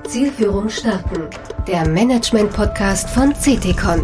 Zielführung starten. Der Management-Podcast von CT-Con.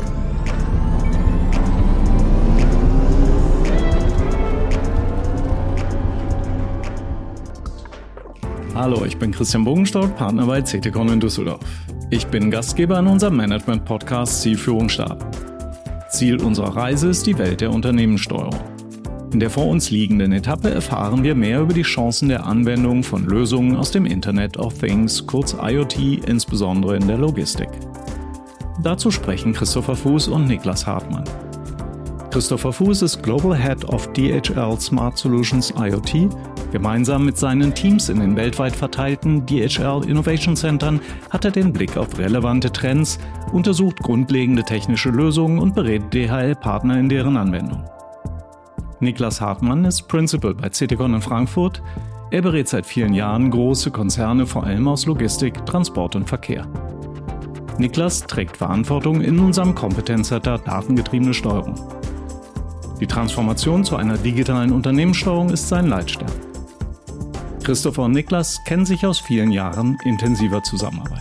Hallo, ich bin Christian Bogenstock, Partner bei CT-Con in Düsseldorf. Ich bin Gastgeber in unserem Management-Podcast Zielführung starten. Ziel unserer Reise ist die Welt der Unternehmenssteuerung. In der vor uns liegenden Etappe erfahren wir mehr über die Chancen der Anwendung von Lösungen aus dem Internet of Things, kurz IoT, insbesondere in der Logistik. Dazu sprechen Christopher Fuß und Niklas Hartmann. Christopher Fuß ist Global Head of DHL Smart Solutions IoT. Gemeinsam mit seinen Teams in den weltweit verteilten DHL Innovation Centern hat er den Blick auf relevante Trends, untersucht grundlegende technische Lösungen und berät DHL-Partner in deren Anwendung. Niklas Hartmann ist Principal bei CT-Con in Frankfurt. Er berät seit vielen Jahren große Konzerne, vor allem aus Logistik, Transport und Verkehr. Niklas trägt Verantwortung in unserem Kompetenzcenter datengetriebene Steuerung. Die Transformation zu einer digitalen Unternehmenssteuerung ist sein Leitstern. Christopher und Niklas kennen sich aus vielen Jahren intensiver Zusammenarbeit.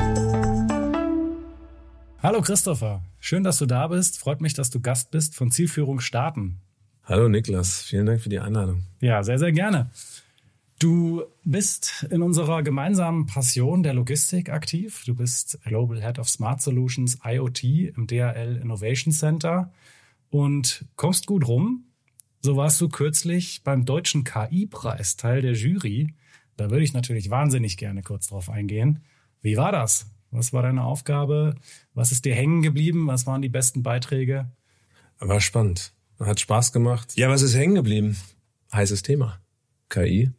Hallo Christopher, schön, dass du da bist. Freut mich, dass du Gast bist von Zielführung starten. Hallo Niklas, vielen Dank für die Einladung. Ja, sehr, sehr gerne. Du bist in unserer gemeinsamen Passion der Logistik aktiv. Du bist Global Head of Smart Solutions IoT im DHL Innovation Center und kommst gut rum. So warst du kürzlich beim Deutschen KI-Preis Teil der Jury. Da würde ich natürlich wahnsinnig gerne kurz drauf eingehen. Wie war das? Was war deine Aufgabe? Was ist dir hängen geblieben? Was waren die besten Beiträge? War spannend. Hat Spaß gemacht. Ja, was ist hängen geblieben? Heißes Thema. KI.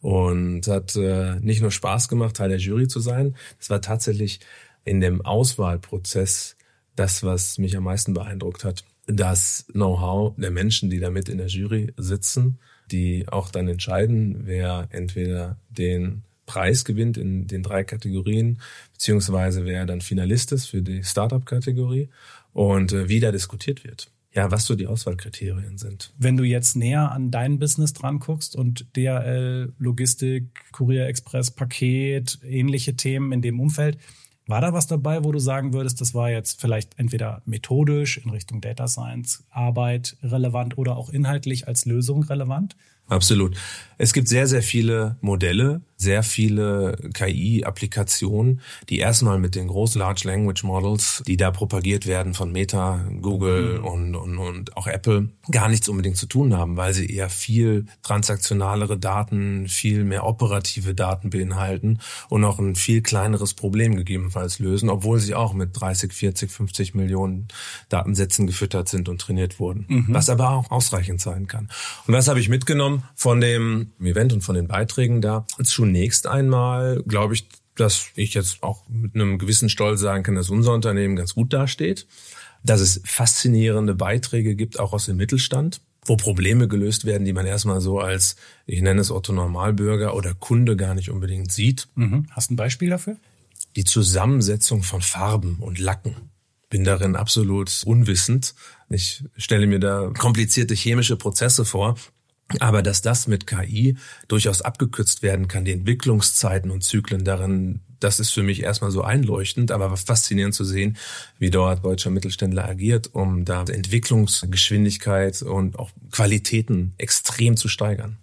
Und hat nicht nur Spaß gemacht, Teil der Jury zu sein. Das war tatsächlich in dem Auswahlprozess das, was mich am meisten beeindruckt hat. Das Know-how der Menschen, die da mit in der Jury sitzen, die auch dann entscheiden, wer entweder den Preis gewinnt in den 3 Kategorien, beziehungsweise wer dann Finalist ist für die Startup-Kategorie und wie da diskutiert wird. Ja, was so die Auswahlkriterien sind. Wenn du jetzt näher an dein Business dran guckst und DHL, Logistik, Kurier Express, Paket, ähnliche Themen in dem Umfeld, war da was dabei, wo du sagen würdest, das war jetzt vielleicht entweder methodisch in Richtung Data Science, Arbeit relevant oder auch inhaltlich als Lösung relevant? Absolut. Es gibt sehr, sehr viele Modelle, sehr viele KI-Applikationen, die erstmal mit den großen Large Language Models, die da propagiert werden von Meta, Google und auch Apple, gar nichts unbedingt zu tun haben, weil sie eher viel transaktionalere Daten, viel mehr operative Daten beinhalten und auch ein viel kleineres Problem gegebenenfalls lösen, obwohl sie auch mit 30, 40, 50 Millionen Datensätzen gefüttert sind und trainiert wurden, was aber auch ausreichend sein kann. Und was habe ich mitgenommen von dem Event und von den Beiträgen da? Zunächst einmal glaube ich, dass ich jetzt auch mit einem gewissen Stolz sagen kann, dass unser Unternehmen ganz gut dasteht, dass es faszinierende Beiträge gibt, auch aus dem Mittelstand, wo Probleme gelöst werden, die man erstmal so als, ich nenne es Otto-Normalbürger oder Kunde gar nicht unbedingt sieht. Hast du ein Beispiel dafür? Die Zusammensetzung von Farben und Lacken. Bin darin absolut unwissend. Ich stelle mir da komplizierte chemische Prozesse vor. Aber dass das mit KI durchaus abgekürzt werden kann, die Entwicklungszeiten und Zyklen darin, das ist für mich erstmal so einleuchtend, aber faszinierend zu sehen, wie dort deutscher Mittelständler agiert, um da Entwicklungsgeschwindigkeit und auch Qualitäten extrem zu steigern.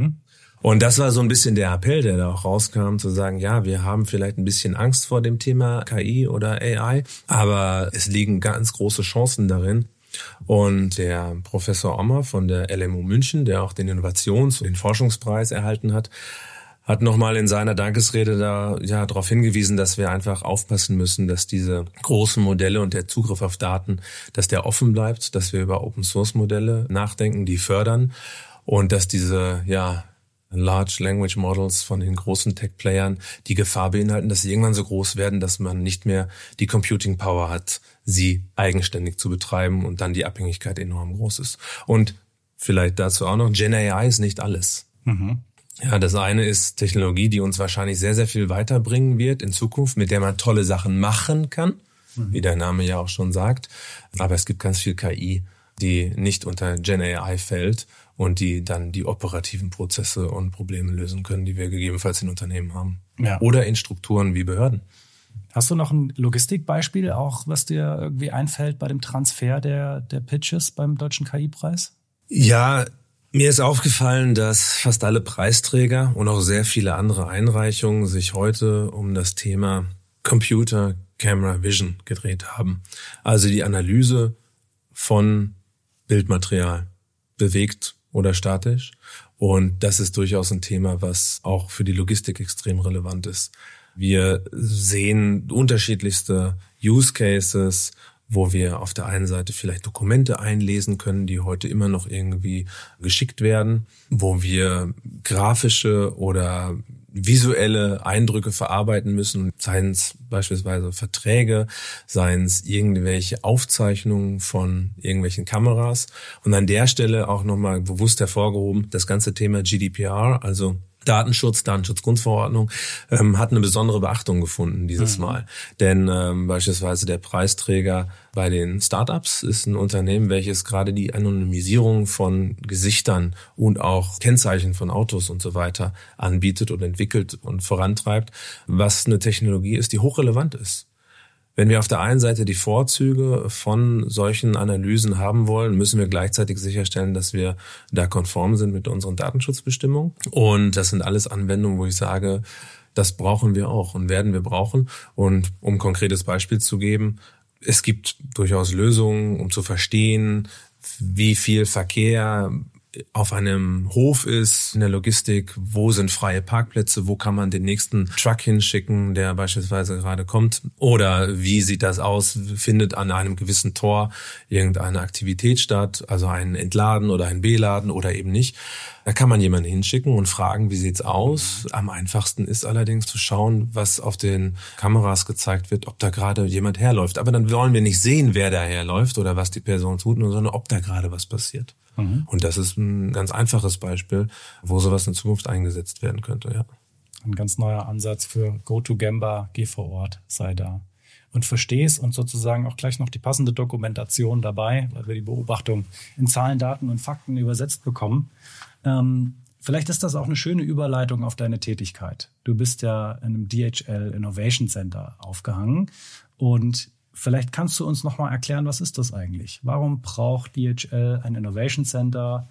Und das war so ein bisschen der Appell, der da auch rauskam, zu sagen, ja, wir haben vielleicht ein bisschen Angst vor dem Thema KI oder AI, aber es liegen ganz große Chancen darin. Und der Professor Ommer von der LMU München, der auch den Innovations- und den Forschungspreis erhalten hat, hat nochmal in seiner Dankesrede darauf hingewiesen, dass wir einfach aufpassen müssen, dass diese großen Modelle und der Zugriff auf Daten, dass der offen bleibt, dass wir über Open-Source-Modelle nachdenken, die fördern und dass diese Large Language Models von den großen Tech-Playern die Gefahr beinhalten, dass sie irgendwann so groß werden, dass man nicht mehr die Computing Power hat, sie eigenständig zu betreiben und dann die Abhängigkeit enorm groß ist. Und vielleicht dazu auch noch, Gen AI ist nicht alles. Ja, das eine ist Technologie, die uns wahrscheinlich sehr, sehr viel weiterbringen wird in Zukunft, mit der man tolle Sachen machen kann, wie der Name ja auch schon sagt. Aber es gibt ganz viel KI, die nicht unter Gen AI fällt und die dann die operativen Prozesse und Probleme lösen können, die wir gegebenenfalls in Unternehmen haben. Ja. Oder in Strukturen wie Behörden. Hast du noch ein Logistikbeispiel, auch was dir irgendwie einfällt bei dem Transfer der Pitches beim Deutschen KI-Preis? Ja, mir ist aufgefallen, dass fast alle Preisträger und auch sehr viele andere Einreichungen sich heute um das Thema Computer Camera Vision gedreht haben. Also die Analyse von Bildmaterial, bewegt oder statisch. Und das ist durchaus ein Thema, was auch für die Logistik extrem relevant ist. Wir sehen unterschiedlichste Use Cases, wo wir auf der einen Seite vielleicht Dokumente einlesen können, die heute immer noch irgendwie geschickt werden, wo wir grafische oder visuelle Eindrücke verarbeiten müssen, seien es beispielsweise Verträge, seien es irgendwelche Aufzeichnungen von irgendwelchen Kameras. Und an der Stelle auch nochmal bewusst hervorgehoben, das ganze Thema GDPR, also Datenschutzgrundverordnung, hat eine besondere Beachtung gefunden dieses Mal. Denn beispielsweise der Preisträger bei den Startups ist ein Unternehmen, welches gerade die Anonymisierung von Gesichtern und auch Kennzeichen von Autos und so weiter anbietet und entwickelt und vorantreibt, was eine Technologie ist, die hochrelevant ist. Wenn wir auf der einen Seite die Vorzüge von solchen Analysen haben wollen, müssen wir gleichzeitig sicherstellen, dass wir da konform sind mit unseren Datenschutzbestimmungen. Und das sind alles Anwendungen, wo ich sage, das brauchen wir auch und werden wir brauchen. Und um ein konkretes Beispiel zu geben, es gibt durchaus Lösungen, um zu verstehen, wie viel Verkehr auf einem Hof ist in der Logistik, wo sind freie Parkplätze, wo kann man den nächsten Truck hinschicken, der beispielsweise gerade kommt, oder wie sieht das aus, findet an einem gewissen Tor irgendeine Aktivität statt, also ein Entladen oder ein Beladen oder eben nicht. Da kann man jemanden hinschicken und fragen, wie sieht's aus. Am einfachsten ist allerdings zu schauen, was auf den Kameras gezeigt wird, ob da gerade jemand herläuft. Aber dann wollen wir nicht sehen, wer da herläuft oder was die Person tut, sondern ob da gerade was passiert. Und das ist ein ganz einfaches Beispiel, wo sowas in Zukunft eingesetzt werden könnte. Ja. Ein ganz neuer Ansatz für Go-to-Gemba, geh vor Ort, sei da. Und versteh's und sozusagen auch gleich noch die passende Dokumentation dabei, weil wir die Beobachtung in Zahlen, Daten und Fakten übersetzt bekommen. Vielleicht ist das auch eine schöne Überleitung auf deine Tätigkeit. Du bist ja in einem DHL Innovation Center aufgehangen und vielleicht kannst du uns noch mal erklären, was ist das eigentlich? Warum braucht DHL ein Innovation Center?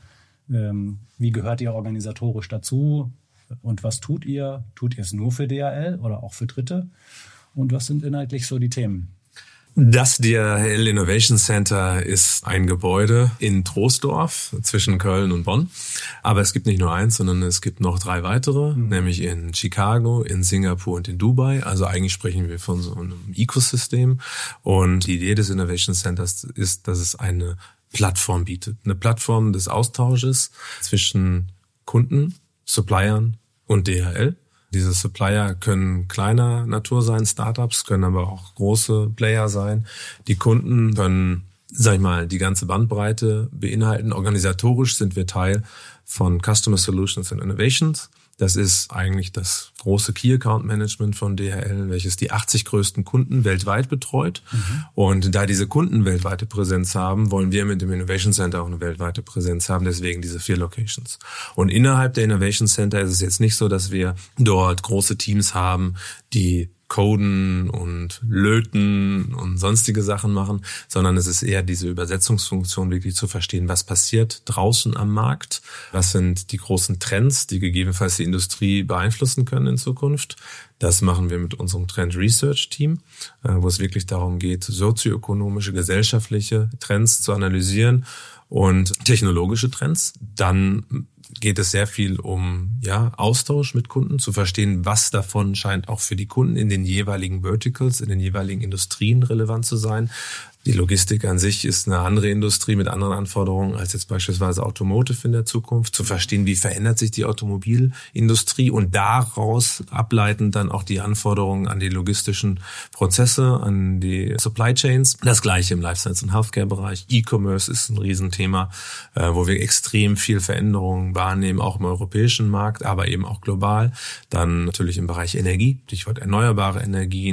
Wie gehört ihr organisatorisch dazu? Und was tut ihr? Tut ihr es nur für DHL oder auch für Dritte? Und was sind inhaltlich so die Themen? Das DHL Innovation Center ist ein Gebäude in Troisdorf zwischen Köln und Bonn. Aber es gibt nicht nur eins, sondern es gibt noch 3 weitere, nämlich in Chicago, in Singapur und in Dubai. Also eigentlich sprechen wir von so einem Ecosystem. Und die Idee des Innovation Centers ist, dass es eine Plattform bietet. Eine Plattform des Austausches zwischen Kunden, Suppliern und DHL. Diese Supplier können kleiner Natur sein, Startups, können aber auch große Player sein. Die Kunden können, sag ich mal, die ganze Bandbreite beinhalten. Organisatorisch sind wir Teil von Customer Solutions and Innovations. Das ist eigentlich das große Key Account Management von DHL, welches die 80 größten Kunden weltweit betreut. Und da diese Kunden weltweite Präsenz haben, wollen wir mit dem Innovation Center auch eine weltweite Präsenz haben, deswegen diese 4 Locations. Und innerhalb der Innovation Center ist es jetzt nicht so, dass wir dort große Teams haben, die coden und löten und sonstige Sachen machen, sondern es ist eher diese Übersetzungsfunktion, wirklich zu verstehen, was passiert draußen am Markt, was sind die großen Trends, die gegebenenfalls die Industrie beeinflussen können in Zukunft. Das machen wir mit unserem Trend Research Team, wo es wirklich darum geht, sozioökonomische, gesellschaftliche Trends zu analysieren und technologische Trends. Dann geht es sehr viel um Austausch mit Kunden, zu verstehen, was davon scheint auch für die Kunden in den jeweiligen Verticals, in den jeweiligen Industrien relevant zu sein. Die Logistik an sich ist eine andere Industrie mit anderen Anforderungen als jetzt beispielsweise Automotive in der Zukunft. Zu verstehen, wie verändert sich die Automobilindustrie und daraus ableitend dann auch die Anforderungen an die logistischen Prozesse, an die Supply Chains. Das Gleiche im Life Science und Healthcare-Bereich. E-Commerce ist ein Riesenthema, wo wir extrem viel Veränderungen wahrnehmen, auch im europäischen Markt, aber eben auch global. Dann natürlich im Bereich Energie, Stichwort erneuerbare Energien,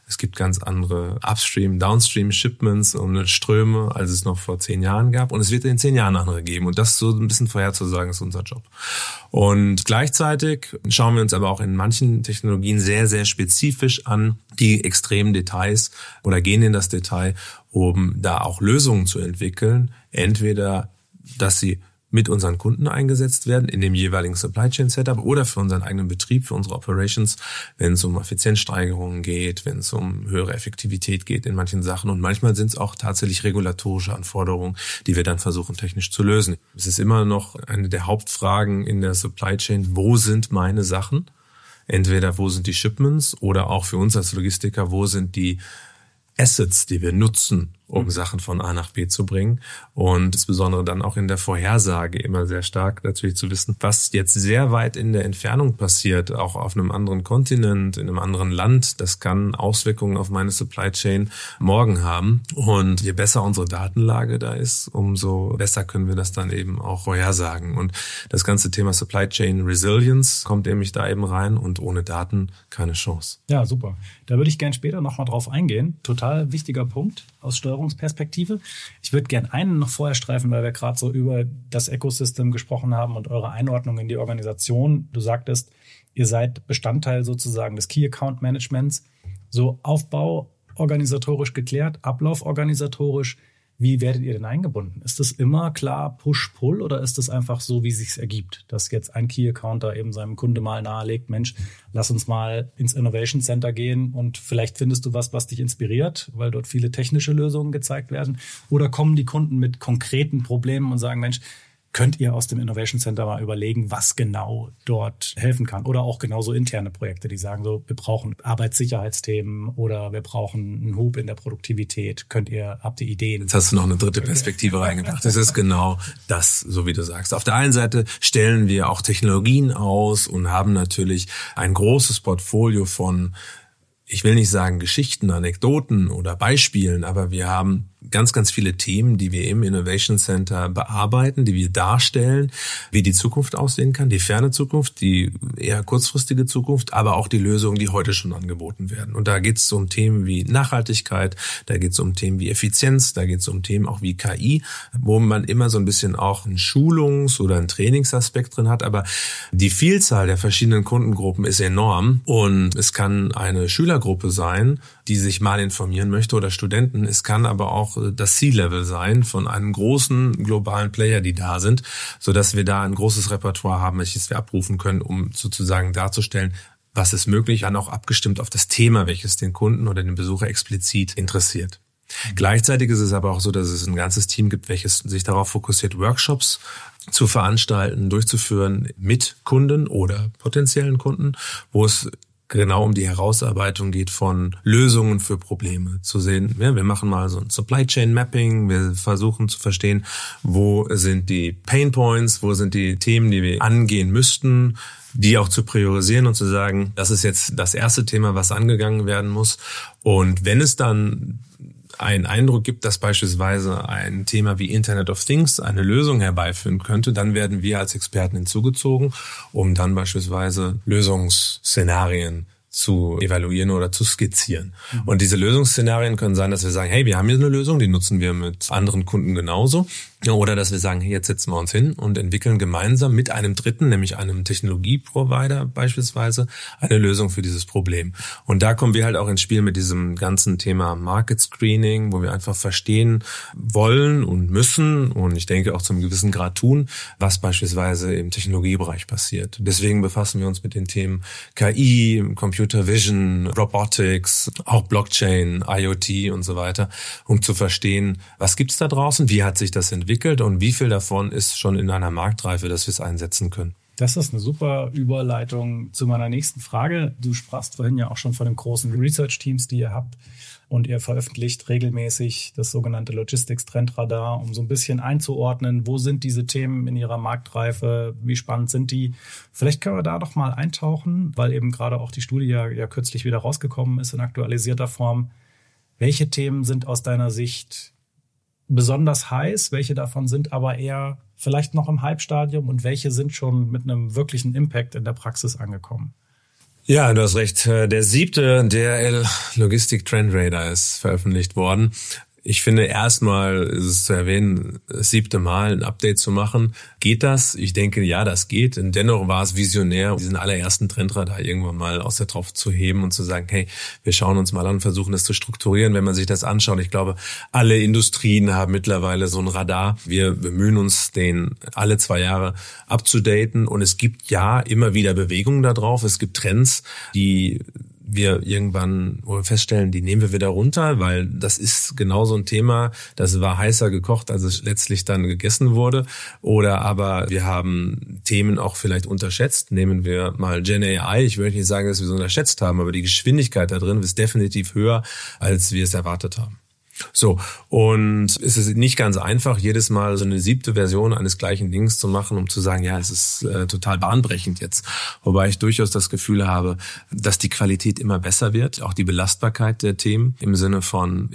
Es gibt ganz andere Upstream, Downstream Shipments und Ströme, als es noch vor 10 Jahren gab. Und es wird in 10 Jahren andere geben. Und das so ein bisschen vorherzusagen, ist unser Job. Und gleichzeitig schauen wir uns aber auch in manchen Technologien sehr, sehr spezifisch an die extremen Details oder gehen in das Detail, um da auch Lösungen zu entwickeln. Entweder, dass sie mit unseren Kunden eingesetzt werden in dem jeweiligen Supply Chain Setup oder für unseren eigenen Betrieb, für unsere Operations, wenn es um Effizienzsteigerungen geht, wenn es um höhere Effektivität geht in manchen Sachen. Und manchmal sind es auch tatsächlich regulatorische Anforderungen, die wir dann versuchen technisch zu lösen. Es ist immer noch eine der Hauptfragen in der Supply Chain, wo sind meine Sachen? Entweder wo sind die Shipments oder auch für uns als Logistiker, wo sind die Assets, die wir nutzen, um Sachen von A nach B zu bringen. Und insbesondere dann auch in der Vorhersage immer sehr stark natürlich zu wissen, was jetzt sehr weit in der Entfernung passiert, auch auf einem anderen Kontinent, in einem anderen Land. Das kann Auswirkungen auf meine Supply Chain morgen haben. Und je besser unsere Datenlage da ist, umso besser können wir das dann eben auch vorhersagen. Und das ganze Thema Supply Chain Resilience kommt nämlich da eben rein und ohne Daten keine Chance. Ja, super. Da würde ich gerne später nochmal drauf eingehen. Total wichtiger Punkt aus Steuerungsperspektive. Ich würde gerne einen noch vorher streifen, weil wir gerade so über das Ecosystem gesprochen haben und eure Einordnung in die Organisation. Du sagtest, ihr seid Bestandteil sozusagen des Key Account Managements. So Aufbau organisatorisch geklärt, Ablauf organisatorisch. Wie werdet ihr denn eingebunden? Ist das immer klar Push-Pull oder ist das einfach so, wie es sich ergibt, dass jetzt ein Key-Accounter eben seinem Kunde mal nahelegt, Mensch, lass uns mal ins Innovation Center gehen und vielleicht findest du was dich inspiriert, weil dort viele technische Lösungen gezeigt werden? Oder kommen die Kunden mit konkreten Problemen und sagen, Mensch, könnt ihr aus dem Innovation Center mal überlegen, was genau dort helfen kann? Oder auch genauso interne Projekte, die sagen so, wir brauchen Arbeitssicherheitsthemen oder wir brauchen einen Hub in der Produktivität. Habt ihr Ideen? Jetzt hast du noch eine dritte Perspektive reingebracht. Das ist genau das, so wie du sagst. Auf der einen Seite stellen wir auch Technologien aus und haben natürlich ein großes Portfolio von, ich will nicht sagen Geschichten, Anekdoten oder Beispielen, aber wir haben ganz, ganz viele Themen, die wir im Innovation Center bearbeiten, die wir darstellen, wie die Zukunft aussehen kann, die ferne Zukunft, die eher kurzfristige Zukunft, aber auch die Lösungen, die heute schon angeboten werden. Und da geht es um Themen wie Nachhaltigkeit, da geht es um Themen wie Effizienz, da geht es um Themen auch wie KI, wo man immer so ein bisschen auch einen Schulungs- oder einen Trainingsaspekt drin hat. Aber die Vielzahl der verschiedenen Kundengruppen ist enorm und es kann eine Schülergruppe sein, die sich mal informieren möchte oder Studenten. Es kann aber auch das C-Level sein von einem großen globalen Player, die da sind, sodass wir da ein großes Repertoire haben, welches wir abrufen können, um sozusagen darzustellen, was ist möglich, dann auch abgestimmt auf das Thema, welches den Kunden oder den Besucher explizit interessiert. Gleichzeitig ist es aber auch so, dass es ein ganzes Team gibt, welches sich darauf fokussiert, Workshops zu veranstalten, durchzuführen mit Kunden oder potenziellen Kunden, wo es genau um die Herausarbeitung geht von Lösungen für Probleme. Zu sehen, ja, wir machen mal so ein Supply Chain Mapping, wir versuchen zu verstehen, wo sind die Pain Points, wo sind die Themen, die wir angehen müssten, die auch zu priorisieren und zu sagen, das ist jetzt das erste Thema, was angegangen werden muss. Und wenn es dann einen Eindruck gibt, dass beispielsweise ein Thema wie Internet of Things eine Lösung herbeiführen könnte, dann werden wir als Experten hinzugezogen, um dann beispielsweise Lösungsszenarien zu evaluieren oder zu skizzieren. Und diese Lösungsszenarien können sein, dass wir sagen, hey, wir haben hier eine Lösung, die nutzen wir mit anderen Kunden genauso. Oder dass wir sagen, hey, jetzt setzen wir uns hin und entwickeln gemeinsam mit einem Dritten, nämlich einem Technologieprovider beispielsweise, eine Lösung für dieses Problem. Und da kommen wir halt auch ins Spiel mit diesem ganzen Thema Market Screening, wo wir einfach verstehen wollen und müssen und ich denke auch zum gewissen Grad tun, was beispielsweise im Technologiebereich passiert. Deswegen befassen wir uns mit den Themen KI, Computer Vision, Robotics, auch Blockchain, IoT und so weiter, um zu verstehen, was gibt's da draußen, wie hat sich das entwickelt und wie viel davon ist schon in einer Marktreife, dass wir es einsetzen können. Das ist eine super Überleitung zu meiner nächsten Frage. Du sprachst vorhin ja auch schon von den großen Research-Teams, die ihr habt. Und ihr veröffentlicht regelmäßig das sogenannte Logistics-Trendradar, um so ein bisschen einzuordnen, wo sind diese Themen in ihrer Marktreife, wie spannend sind die. Vielleicht können wir da doch mal eintauchen, weil eben gerade auch die Studie ja kürzlich wieder rausgekommen ist in aktualisierter Form. Welche Themen sind aus deiner Sicht besonders heiß, welche davon sind aber eher vielleicht noch im Hype-Stadium und welche sind schon mit einem wirklichen Impact in der Praxis angekommen? Ja, du hast recht. Der 7. DHL Logistik Trend Radar ist veröffentlicht worden. Ich finde, erstmal ist es zu erwähnen, das 7. Mal ein Update zu machen. Geht das? Ich denke, ja, das geht. Und dennoch war es visionär, diesen allerersten Trendradar irgendwann mal aus der Tropfe zu heben und zu sagen, hey, wir schauen uns mal an, versuchen das zu strukturieren. Wenn man sich das anschaut, ich glaube, alle Industrien haben mittlerweile so ein Radar. Wir bemühen uns, den alle 2 Jahre abzudaten. Und es gibt ja immer wieder Bewegungen da drauf. Es gibt Trends, die wir irgendwann feststellen, die nehmen wir wieder runter, weil das ist genau so ein Thema, das war heißer gekocht, als es letztlich dann gegessen wurde. Oder aber wir haben Themen auch vielleicht unterschätzt. Nehmen wir mal Gen AI. Ich würde nicht sagen, dass wir es unterschätzt haben, aber die Geschwindigkeit da drin ist definitiv höher, als wir es erwartet haben. So, und es ist nicht ganz einfach, jedes Mal so eine 7. Version eines gleichen Dings zu machen, um zu sagen, ja, es ist total bahnbrechend jetzt. Wobei ich durchaus das Gefühl habe, dass die Qualität immer besser wird, auch die Belastbarkeit der Themen im Sinne von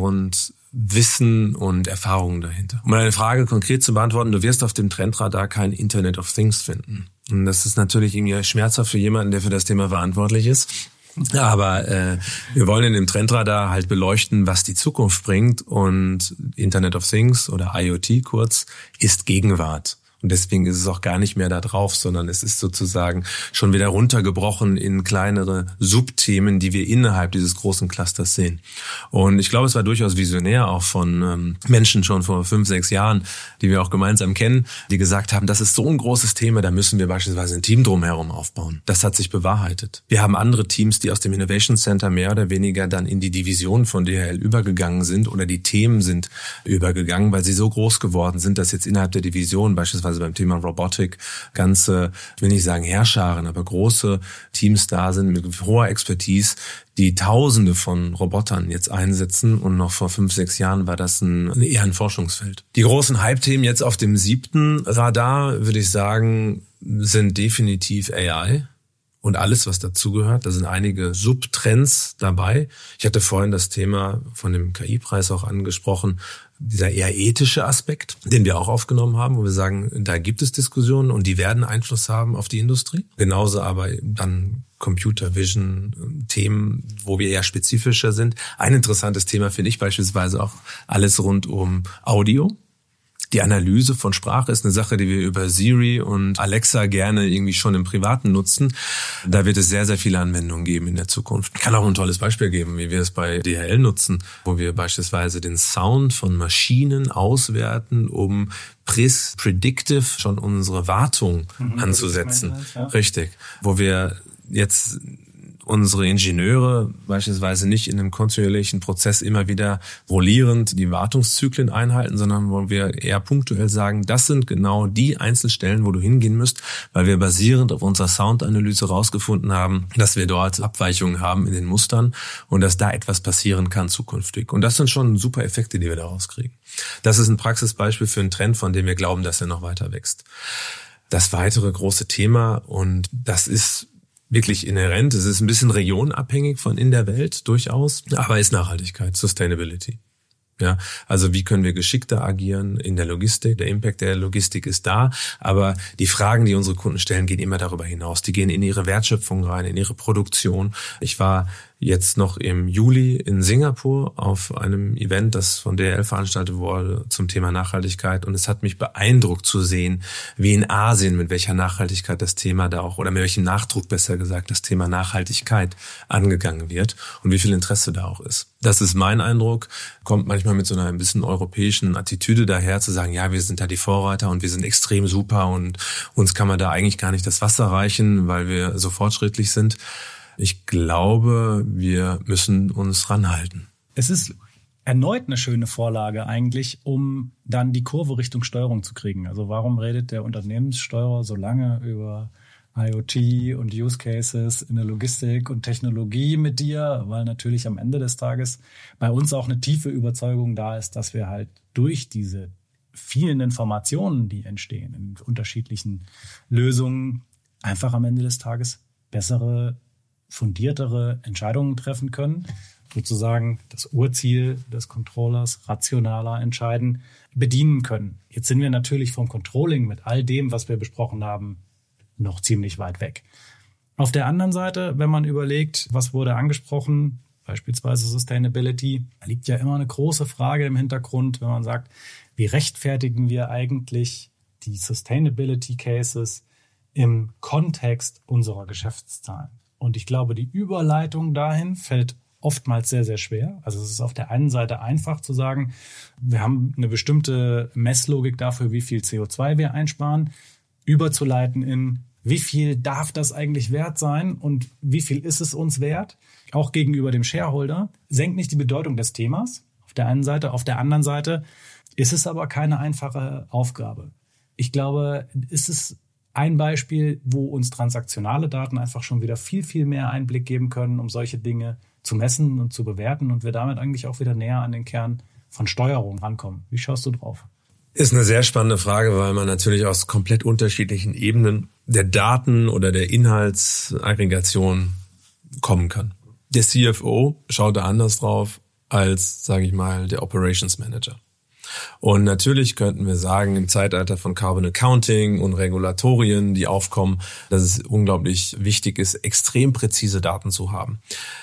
Hintergrundwissen und Erfahrungen dahinter. Um eine Frage konkret zu beantworten, du wirst auf dem Trendradar kein Internet of Things finden. Und das ist natürlich irgendwie schmerzhaft für jemanden, der für das Thema verantwortlich ist. Aber wir wollen in dem Trendradar halt beleuchten, was die Zukunft bringt, und Internet of Things oder IoT kurz ist Gegenwart. Und deswegen ist es auch gar nicht mehr da drauf, sondern es ist sozusagen schon wieder runtergebrochen in kleinere Subthemen, die wir innerhalb dieses großen Clusters sehen. Und ich glaube, es war durchaus visionär auch von Menschen schon vor 5, 6 Jahren, die wir auch gemeinsam kennen, die gesagt haben, das ist so ein großes Thema, da müssen wir beispielsweise ein Team drumherum aufbauen. Das hat sich bewahrheitet. Wir haben andere Teams, die aus dem Innovation Center mehr oder weniger dann in die Division von DHL übergegangen sind, oder die Themen sind übergegangen, weil sie so groß geworden sind, dass jetzt innerhalb der Division beispielsweise beim Thema Robotik ganze, ich will nicht sagen Heerscharen, aber große Teams da sind mit hoher Expertise, die Tausende von Robotern jetzt einsetzen, und noch vor 5, 6 Jahren war das eher ein Forschungsfeld. Die großen Hype-Themen jetzt auf dem 7. Radar, würde ich sagen, sind definitiv AI und alles, was dazugehört. Da sind einige Subtrends dabei. Ich hatte vorhin das Thema von dem KI-Preis auch angesprochen, dieser eher ethische Aspekt, den wir auch aufgenommen haben, wo wir sagen, da gibt es Diskussionen und die werden Einfluss haben auf die Industrie. Genauso aber dann Computer Vision Themen, wo wir eher spezifischer sind. Ein interessantes Thema finde ich beispielsweise auch alles rund um Audio. Die Analyse von Sprache ist eine Sache, die wir über Siri und Alexa gerne irgendwie schon im Privaten nutzen. Da wird es sehr, sehr viele Anwendungen geben in der Zukunft. Ich kann auch ein tolles Beispiel geben, wie wir es bei DHL nutzen, wo wir beispielsweise den Sound von Maschinen auswerten, um predictive schon unsere Wartung anzusetzen. Ja. Richtig. Wo wir jetzt unsere Ingenieure beispielsweise nicht in einem kontinuierlichen Prozess immer wieder rollierend die Wartungszyklen einhalten, sondern wo wir eher punktuell sagen, das sind genau die Einzelstellen, wo du hingehen musst, weil wir basierend auf unserer Soundanalyse rausgefunden haben, dass wir dort Abweichungen haben in den Mustern und dass da etwas passieren kann zukünftig. Und das sind schon super Effekte, die wir daraus kriegen. Das ist ein Praxisbeispiel für einen Trend, von dem wir glauben, dass er noch weiter wächst. Das weitere große Thema, und das ist wirklich inhärent. Es ist ein bisschen regionabhängig von in der Welt durchaus, aber ist Nachhaltigkeit, Sustainability. Ja, also wie können wir geschickter agieren in der Logistik? Der Impact der Logistik ist da, aber die Fragen, die unsere Kunden stellen, gehen immer darüber hinaus. Die gehen in ihre Wertschöpfung rein, in ihre Produktion. Ich war jetzt noch im Juli in Singapur auf einem Event, das von DHL veranstaltet wurde zum Thema Nachhaltigkeit, und es hat mich beeindruckt zu sehen, wie in Asien, mit welcher Nachhaltigkeit das Thema da auch, oder mit welchem Nachdruck besser gesagt, das Thema Nachhaltigkeit angegangen wird und wie viel Interesse da auch ist. Das ist mein Eindruck, kommt manchmal mit so einer ein bisschen europäischen Attitüde daher, zu sagen, ja, wir sind da die Vorreiter und wir sind extrem super und uns kann man da eigentlich gar nicht das Wasser reichen, weil wir so fortschrittlich sind. Ich glaube, wir müssen uns ranhalten. Es ist erneut eine schöne Vorlage eigentlich, um dann die Kurve Richtung Steuerung zu kriegen. Also warum redet der Unternehmenssteuerer so lange über IoT und Use Cases in der Logistik und Technologie mit dir? Weil natürlich am Ende des Tages bei uns auch eine tiefe Überzeugung da ist, dass wir halt durch diese vielen Informationen, die entstehen in unterschiedlichen Lösungen, einfach am Ende des Tages bessere, fundiertere Entscheidungen treffen können, sozusagen das Urziel des Controllers, rationaler entscheiden, bedienen können. Jetzt sind wir natürlich vom Controlling mit all dem, was wir besprochen haben, noch ziemlich weit weg. Auf der anderen Seite, wenn man überlegt, was wurde angesprochen, beispielsweise Sustainability, da liegt ja immer eine große Frage im Hintergrund, wenn man sagt, wie rechtfertigen wir eigentlich die Sustainability Cases im Kontext unserer Geschäftszahlen? Und ich glaube, die Überleitung dahin fällt oftmals sehr, sehr schwer. Also es ist auf der einen Seite einfach zu sagen, wir haben eine bestimmte Messlogik dafür, wie viel CO2 wir einsparen, überzuleiten in, wie viel darf das eigentlich wert sein und wie viel ist es uns wert, auch gegenüber dem Shareholder, senkt nicht die Bedeutung des Themas auf der einen Seite. Auf der anderen Seite ist es aber keine einfache Aufgabe. Ich glaube, ist es ein Beispiel, wo uns transaktionale Daten einfach schon wieder viel, viel mehr Einblick geben können, um solche Dinge zu messen und zu bewerten und wir damit eigentlich auch wieder näher an den Kern von Steuerung rankommen. Wie schaust du drauf? Ist eine sehr spannende Frage, weil man natürlich aus komplett unterschiedlichen Ebenen der Daten oder der Inhaltsaggregation kommen kann. Der CFO schaut da anders drauf als, sage ich mal, der Operations Manager. Und natürlich könnten wir sagen, im Zeitalter von Carbon Accounting und Regulatorien, die aufkommen, dass es unglaublich wichtig ist, extrem präzise Daten zu haben.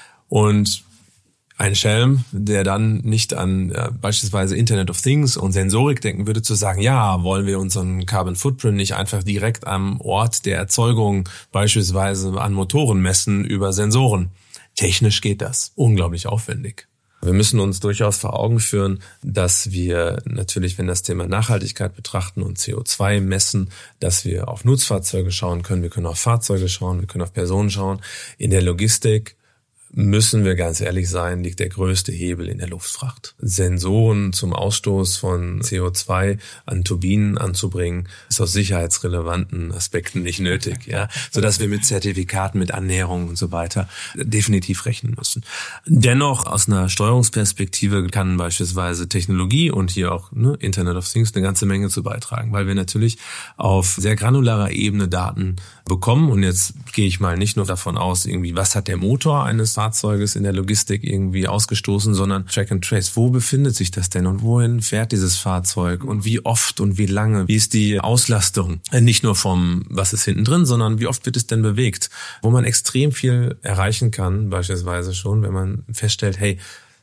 Und ein Schelm, der dann nicht an beispielsweise Internet of Things und Sensorik denken würde, zu sagen, ja, wollen wir unseren Carbon Footprint nicht einfach direkt am Ort der Erzeugung beispielsweise an Motoren messen über Sensoren. Technisch geht das. Unglaublich aufwendig. Wir müssen uns durchaus vor Augen führen, dass wir natürlich, wenn das Thema Nachhaltigkeit betrachten und CO2 messen, dass wir auf Nutzfahrzeuge schauen können, wir können auf Fahrzeuge schauen, wir können auf Personen schauen. In der Logistik müssen wir ganz ehrlich sein, liegt der größte Hebel in der Luftfracht. Sensoren zum Ausstoß von CO2 an Turbinen anzubringen, ist aus sicherheitsrelevanten Aspekten nicht nötig, ja, sodass wir mit Zertifikaten, mit Annäherungen und so weiter definitiv rechnen müssen. Dennoch aus einer Steuerungsperspektive kann beispielsweise Technologie und hier auch Internet of Things eine ganze Menge zu beitragen, weil wir natürlich auf sehr granularer Ebene Daten bekommen und jetzt gehe ich mal nicht nur davon aus, irgendwie, was hat der Motor eines Fahrzeuges in der Logistik irgendwie ausgestoßen, sondern Track and Trace. Wo befindet sich das denn und wohin fährt dieses Fahrzeug und wie oft und wie lange? Wie ist die Auslastung? Nicht nur vom, was ist hinten drin, sondern wie oft wird es denn bewegt? Wo man extrem viel erreichen kann, beispielsweise schon, wenn man feststellt, hey,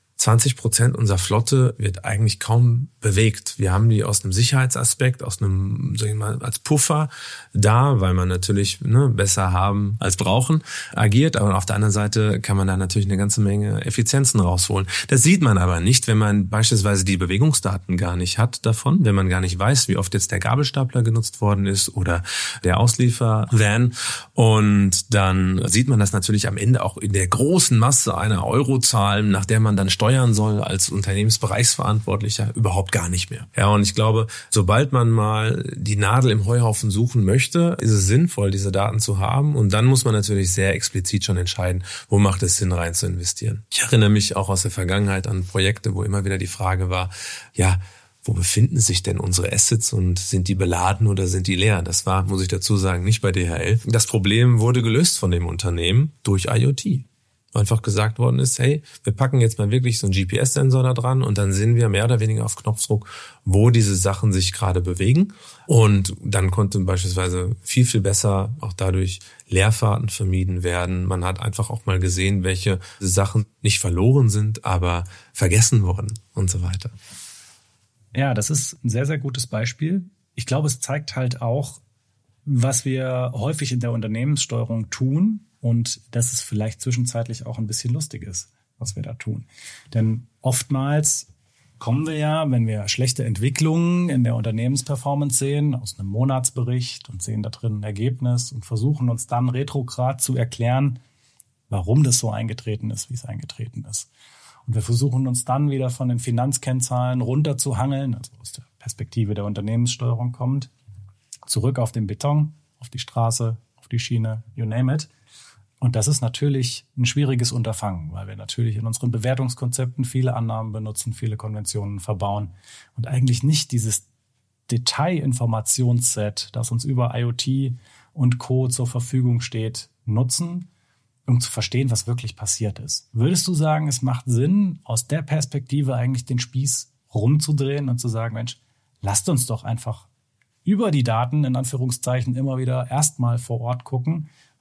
20% unserer Flotte wird eigentlich kaum bewegt. Wir haben die aus einem Sicherheitsaspekt, aus einem, sag ich mal, als Puffer da, weil man natürlich besser haben als brauchen agiert. Aber auf der anderen Seite kann man da natürlich eine ganze Menge Effizienzen rausholen. Das sieht man aber nicht, wenn man beispielsweise die Bewegungsdaten gar nicht hat davon, wenn man gar nicht weiß, wie oft jetzt der Gabelstapler genutzt worden ist oder der Ausliefervan. Und dann sieht man das natürlich am Ende auch in der großen Masse einer Eurozahl, nach der man dann steuern soll als Unternehmensbereichsverantwortlicher, überhaupt gar nicht mehr. Ja, und ich glaube, sobald man mal die Nadel im Heuhaufen suchen möchte, ist es sinnvoll, diese Daten zu haben. Und dann muss man natürlich sehr explizit schon entscheiden, wo macht es Sinn, rein zu investieren. Ich erinnere mich auch aus der Vergangenheit an Projekte, wo immer wieder die Frage war, ja, wo befinden sich denn unsere Assets und sind die beladen oder sind die leer? Das war, muss ich dazu sagen, nicht bei DHL. Das Problem wurde gelöst von dem Unternehmen durch IoT. Einfach gesagt worden ist, hey, wir packen jetzt mal wirklich so einen GPS-Sensor da dran und dann sehen wir mehr oder weniger auf Knopfdruck, wo diese Sachen sich gerade bewegen. Und dann konnte beispielsweise viel, viel besser auch dadurch Leerfahrten vermieden werden. Man hat einfach auch mal gesehen, welche Sachen nicht verloren sind, aber vergessen wurden und so weiter. Ja, das ist ein sehr, sehr gutes Beispiel. Ich glaube, es zeigt halt auch, was wir häufig in der Unternehmenssteuerung tun, und dass es vielleicht zwischenzeitlich auch ein bisschen lustig ist, was wir da tun. Denn oftmals kommen wir ja, wenn wir schlechte Entwicklungen in der Unternehmensperformance sehen, aus einem Monatsbericht und sehen da drin ein Ergebnis und versuchen uns dann retrograd zu erklären, warum das so eingetreten ist, wie es eingetreten ist. Und wir versuchen uns dann wieder von den Finanzkennzahlen runterzuhangeln, also aus der Perspektive der Unternehmenssteuerung kommt, zurück auf den Beton, auf die Straße, auf die Schiene, you name it. Und das ist natürlich ein schwieriges Unterfangen, weil wir natürlich in unseren Bewertungskonzepten viele Annahmen benutzen, viele Konventionen verbauen und eigentlich nicht dieses Detailinformationsset, das uns über IoT und Co. zur Verfügung steht, nutzen, um zu verstehen, was wirklich passiert ist. Würdest du sagen, es macht Sinn, aus der Perspektive eigentlich den Spieß rumzudrehen und zu sagen, Mensch, lasst uns doch einfach über die Daten, in Anführungszeichen, immer wieder erstmal vor Ort gucken,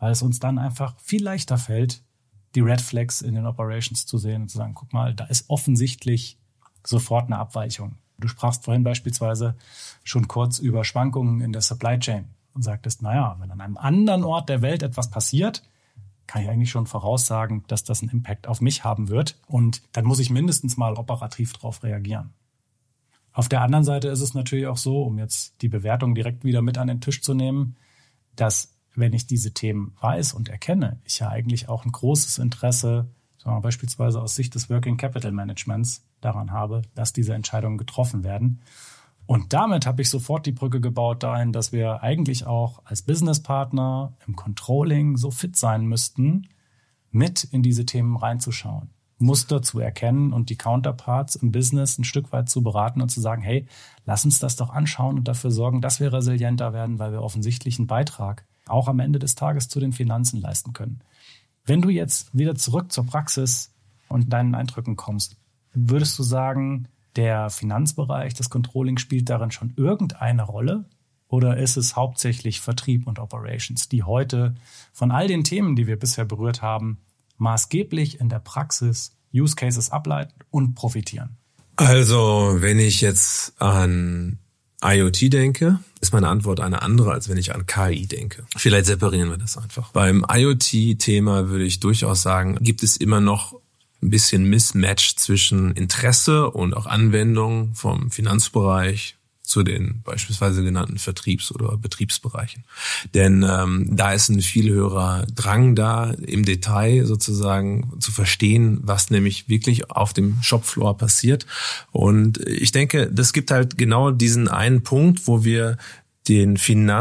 weil es uns dann einfach viel leichter fällt, die Red Flags in den Operations zu sehen und zu sagen, guck mal, da ist offensichtlich sofort eine Abweichung. Du sprachst vorhin beispielsweise schon kurz über Schwankungen in der Supply Chain und sagtest, naja, wenn an einem anderen Ort der Welt etwas passiert, kann ich eigentlich schon voraussagen, dass das einen Impact auf mich haben wird. Und dann muss ich mindestens mal operativ darauf reagieren. Auf der anderen Seite ist es natürlich auch so, um jetzt die Bewertung direkt wieder mit an den Tisch zu nehmen, dass, wenn ich diese Themen weiß und erkenne, ich ja eigentlich auch ein großes Interesse, sagen wir beispielsweise aus Sicht des Working Capital Managements, daran habe, dass diese Entscheidungen getroffen werden. Und damit habe ich sofort die Brücke gebaut dahin, dass wir eigentlich auch als Businesspartner im Controlling so fit sein müssten, mit in diese Themen reinzuschauen, Muster zu erkennen und die Counterparts im Business ein Stück weit zu beraten und zu sagen, hey, lass uns das doch anschauen und dafür sorgen, dass wir resilienter werden, weil wir offensichtlich einen Beitrag auch am Ende des Tages zu den Finanzen leisten können. Wenn du jetzt wieder zurück zur Praxis und deinen Eindrücken kommst, würdest du sagen, der Finanzbereich, das Controlling spielt darin schon irgendeine Rolle? Oder ist es hauptsächlich Vertrieb und Operations, die heute von all den Themen, die wir bisher berührt haben, maßgeblich in der Praxis Use Cases ableiten und profitieren? Also, wenn ich jetzt an IoT denke, ist meine Antwort eine andere, als wenn ich an KI denke. Vielleicht separieren wir das einfach. Beim IoT-Thema würde ich durchaus sagen, gibt es immer noch ein bisschen Mismatch zwischen Interesse und auch Anwendung vom Finanzbereich zu den beispielsweise genannten Vertriebs- oder Betriebsbereichen. Denn da ist ein viel höherer Drang da, im Detail sozusagen zu verstehen, was nämlich wirklich auf dem Shopfloor passiert. Und ich denke, das gibt halt genau diesen einen Punkt, wo wir den